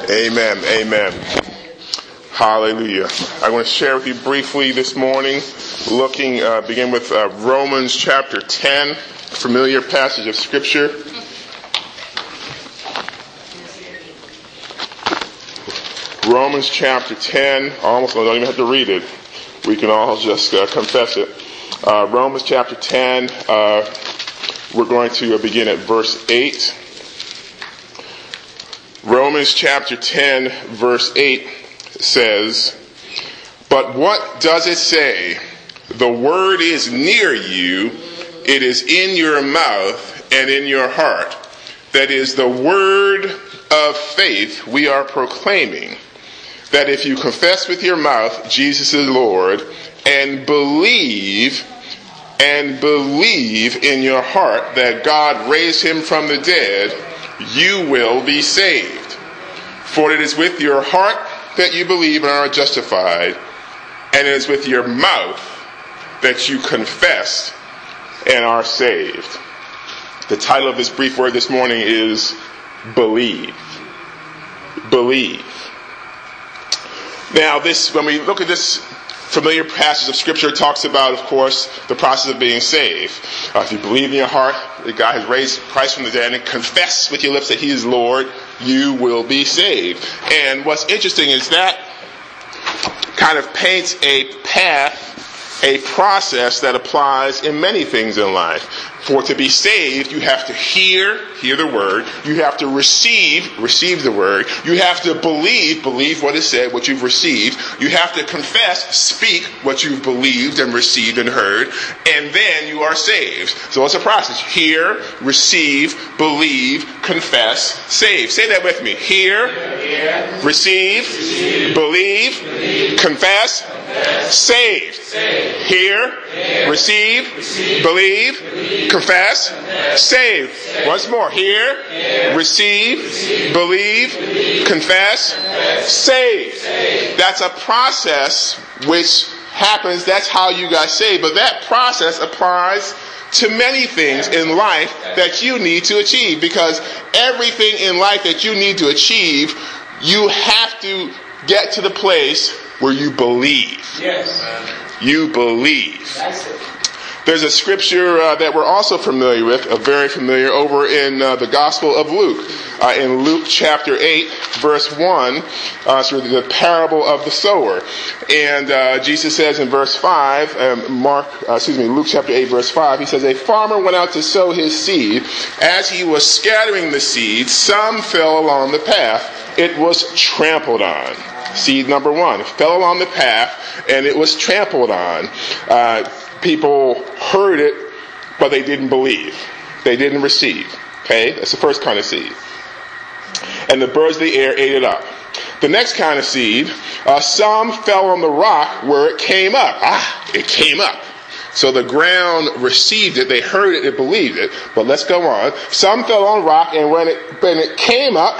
Amen. Amen. Hallelujah. I want to share with you briefly this morning, begin with Romans chapter 10, familiar passage of Scripture. Romans chapter 10, almost I don't even have to read it. We can all just confess it. Romans chapter 10, we're going to begin at verse 8. Romans chapter 10, verse 8 says, "But what does it say? The word is near you, it is in your mouth and in your heart. That is the word of faith we are proclaiming. That if you confess with your mouth Jesus is Lord and believe in your heart that God raised him from the dead, you will be saved. For it is with your heart that you believe and are justified, and it is with your mouth that you confess and are saved." The title of this brief word this morning is believe. Believe. Now, when we look at this familiar passage of Scripture, it talks about, of course, the process of being saved. If you believe in your heart that God has raised Christ from the dead and confess with your lips that he is Lord, you will be saved. And what's interesting is that kind of paints a path, a process that applies in many things in life. For to be saved, you have to hear the word. You have to receive the word. You have to believe what is said, what you've received. You have to confess, speak what you've believed and received and heard. And then you are saved. So it's a process. Hear, receive, believe, confess, save. Say that with me. Hear, receive, believe, confess, saved. Hear, receive, believe, confess, saved. Once more. Hear, receive, believe, confess, saved. That's a process which happens. That's how you got saved. But that process applies to many things in life that you need to achieve. Because everything in life that you need to achieve, you have to get to the place where you believe. Yes. You believe. That's it. There's a scripture that we're also familiar with, very familiar, over in the Gospel of Luke. In Luke chapter 8, verse 1, the parable of the sower. And Jesus says in verse 5, Luke chapter 8, verse 5, he says, "A farmer went out to sow his seed. As he was scattering the seed, some fell along the path. It was trampled on." Seed number one. It fell along the path and it was trampled on. People heard it, but they didn't believe. They didn't receive. Okay? That's the first kind of seed. And the birds of the air ate it up. The next kind of seed, some fell on the rock where it came up. It came up. So the ground received it, they heard it, they believed it. But let's go on. Some fell on rock, and when it came up,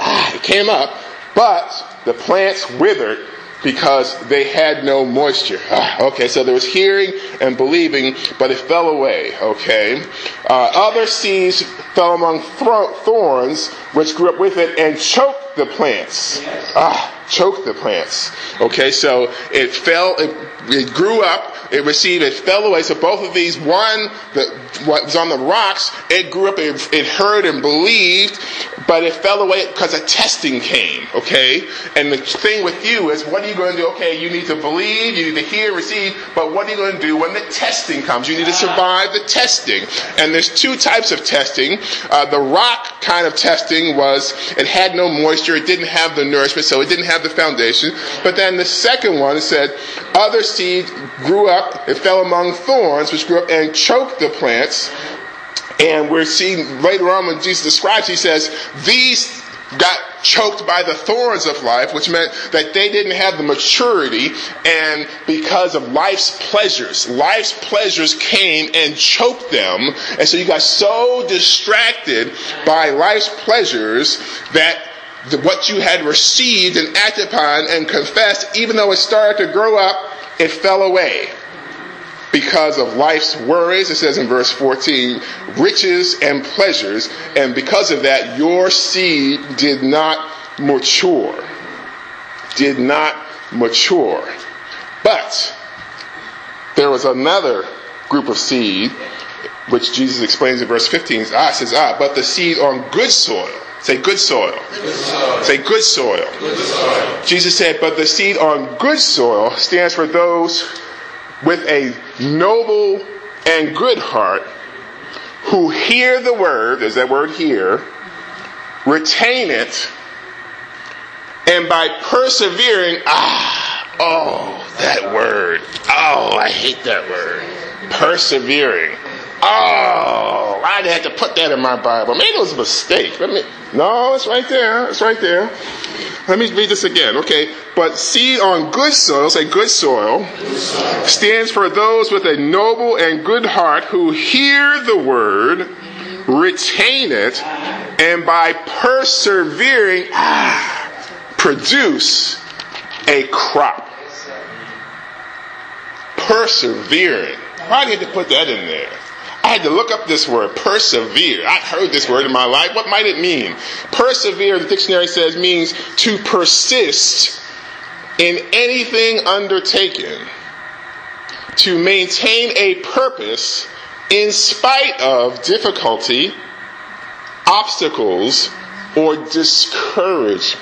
but the plants withered because they had no moisture. Okay, so there was hearing and believing, but it fell away. Okay, other seeds fell among thorns, which grew up with it and choked the plants. Choked the plants. Okay, so it fell. It grew up. It received. It fell away. So both of these, what was on the rocks, it grew up. It heard and believed, but it fell away because a testing came. Okay, and the thing with you is, what are you going to do? Okay, you need to believe. You need to hear, receive. But what are you going to do when the testing comes? You need to survive the testing. And there's two types of testing. The rock kind of testing was it had no moisture. It didn't have the nourishment, so it didn't have the foundation. But then the second one said other seed grew up, it fell among thorns, which grew up and choked the plants. And we're seeing later on when Jesus describes, he says, these got choked by the thorns of life, which meant that they didn't have the maturity, and because of life's pleasures came and choked them. And so you got so distracted by life's pleasures that what you had received and acted upon and confessed, even though it started to grow up, it fell away because of life's worries. It says in verse 14, riches and pleasures, and because of that, your seed did not mature. did not mature. But there was another group of seed, which Jesus explains in verse 15. Says, but the seed on good soil. Say good soil. Good soil. Say good soil. Good soil. Jesus said, but the seed on good soil stands for those with a noble and good heart who hear the word, there's that word hear, retain it, and by persevering, that word. Oh, I hate that word. Persevering. Oh, I had to put that in my Bible. Maybe it was a mistake. No, it's right there. It's right there. Let me read this again. Okay. But seed on good soil, say good soil, stands for those with a noble and good heart who hear the word, retain it, and by persevering, produce a crop. Persevering. Why did you have to put that in there? I had to look up this word, persevere. I've heard this word in my life. What might it mean? Persevere, the dictionary says, means to persist in anything undertaken, to maintain a purpose in spite of difficulty, obstacles, or discouragement.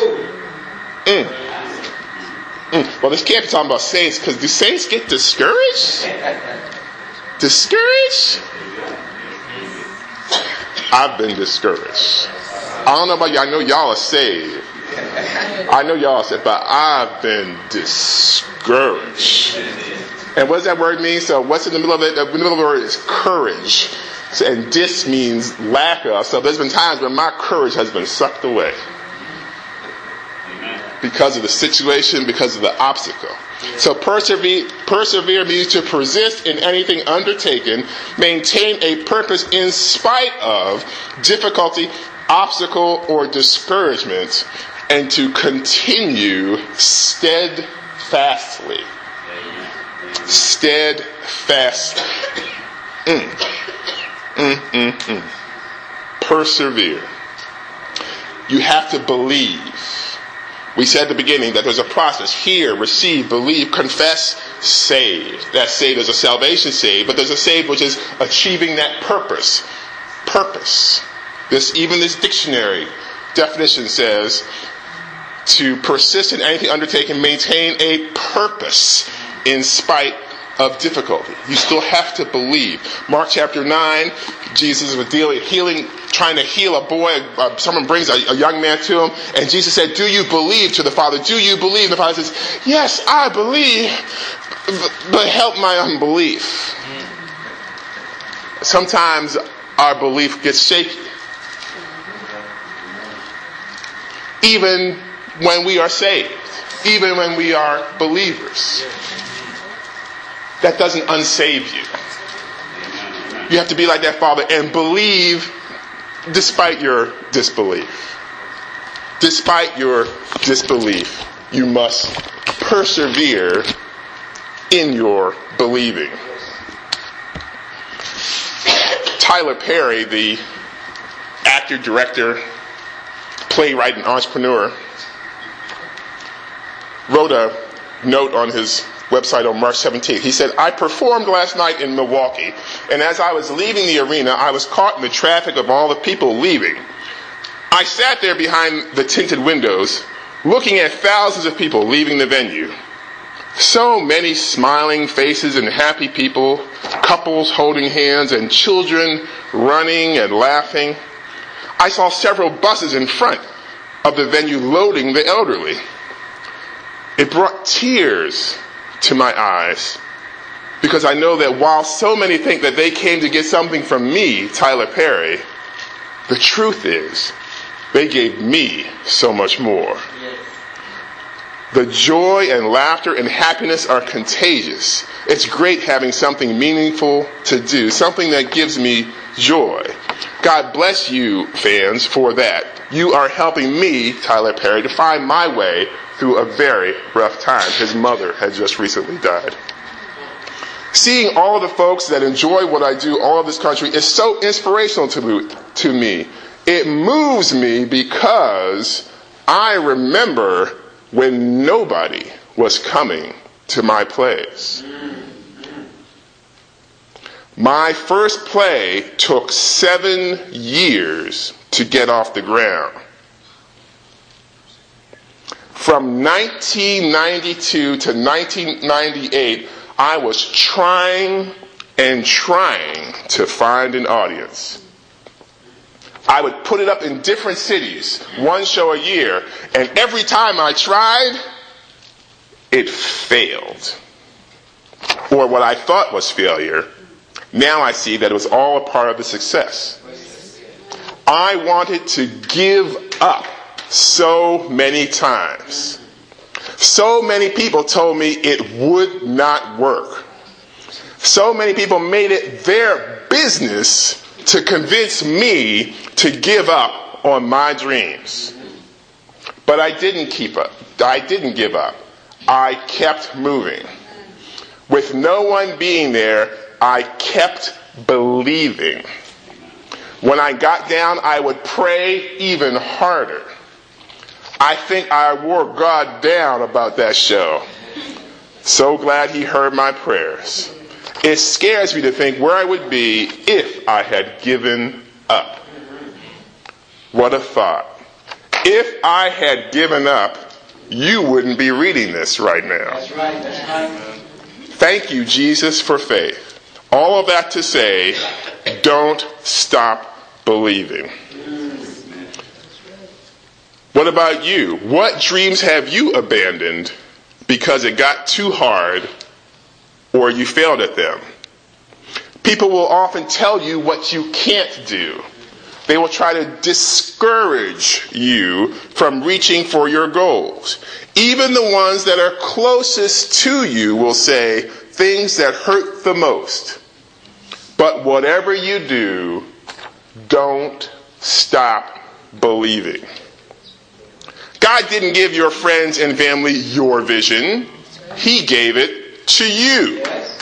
Well, this can't be talking about saints, because do saints get discouraged? Discouraged? I've been discouraged. I don't know about you. I know y'all are saved. I know y'all are saved, but I've been discouraged. And what does that word mean? So what's in the middle of it? The middle of the word is courage. And dis means lack of. So there's been times when my courage has been sucked away. Because of the situation, because of the obstacle. So persevere means to persist in anything undertaken, maintain a purpose in spite of difficulty, obstacle, or discouragement, and to continue steadfastly. Steadfastly. Persevere. You have to believe. We said at the beginning that there's a process. Hear, receive, believe, confess, save. That save is a salvation save, but there's a save which is achieving that purpose. Purpose. Even this dictionary definition says to persist in anything undertaken, maintain a purpose in spite of difficulty. You still have to believe. Mark chapter 9, Jesus was trying to heal a boy. Someone brings a young man to him, and Jesus said, do you believe? To the father, do you believe? And the father says, yes, I believe, but help my unbelief. Sometimes our belief gets shaky. Even when we are saved, even when we are believers. That doesn't unsave you. You have to be like that father and believe despite your disbelief. Despite your disbelief, you must persevere in your believing. Tyler Perry, the actor, director, playwright, and entrepreneur, wrote a note on his website on March 17th. He said, I performed last night in Milwaukee, and as I was leaving the arena, I was caught in the traffic of all the people leaving. I sat there behind the tinted windows, looking at thousands of people leaving the venue. So many smiling faces and happy people, couples holding hands, and children running and laughing. I saw several buses in front of the venue loading the elderly. It brought tears to my eyes, because I know that while so many think that they came to get something from me, Tyler Perry, the truth is they gave me so much more. Yes. The joy and laughter and happiness are contagious. It's great having something meaningful to do, something that gives me joy. God bless you, fans, for that. You are helping me, Tyler Perry, to find my way through a very rough time. His mother had just recently died. Seeing all the folks that enjoy what I do all over this country is so inspirational to me. It moves me because I remember when nobody was coming to my plays. My first play took 7 years to get off the ground. From 1992 to 1998, I was trying and trying to find an audience. I would put it up in different cities, one show a year, and every time I tried, it failed. Or what I thought was failure, now I see that it was all a part of the success. I wanted to give up so many times. So many people told me it would not work. So many people made it their business to convince me to give up on my dreams. But I didn't give up. I kept moving. With no one being there, I kept believing. When I got down, I would pray even harder. I think I wore God down about that show. So glad he heard my prayers. It scares me to think where I would be if I had given up. What a thought. If I had given up, you wouldn't be reading this right now. That's right. Thank you, Jesus, for faith. All of that to say, don't stop believing. What about you? What dreams have you abandoned because it got too hard or you failed at them? People will often tell you what you can't do. They will try to discourage you from reaching for your goals. Even the ones that are closest to you will say things that hurt the most. But whatever you do, don't stop believing. God didn't give your friends and family your vision. He gave it to you.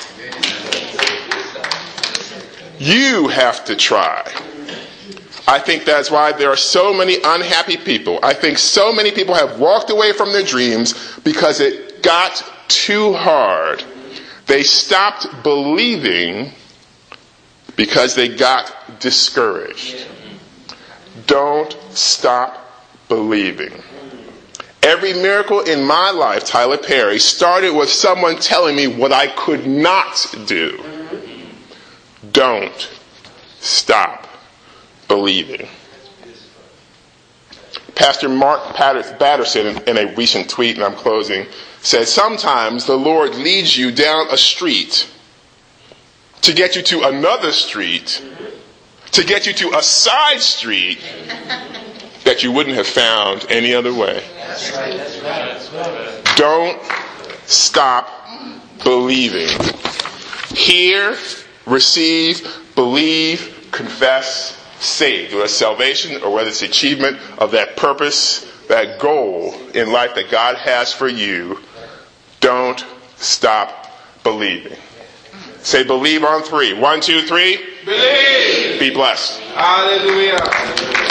You have to try. I think that's why there are so many unhappy people. I think so many people have walked away from their dreams because it got too hard. They stopped believing because they got discouraged. Don't stop believing. Every miracle in my life, Tyler Perry, started with someone telling me what I could not do. Don't stop believing. Pastor Mark Batterson, in a recent tweet, and I'm closing, said, sometimes the Lord leads you down a street to get you to another street, to get you to a side street that you wouldn't have found any other way. That's right. Don't stop believing. Hear, receive, believe, confess, save. Whether it's salvation or whether it's achievement of that purpose, that goal in life that God has for you, don't stop believing. Say believe on 3. 1, 2, 3. Believe. Be blessed. Hallelujah.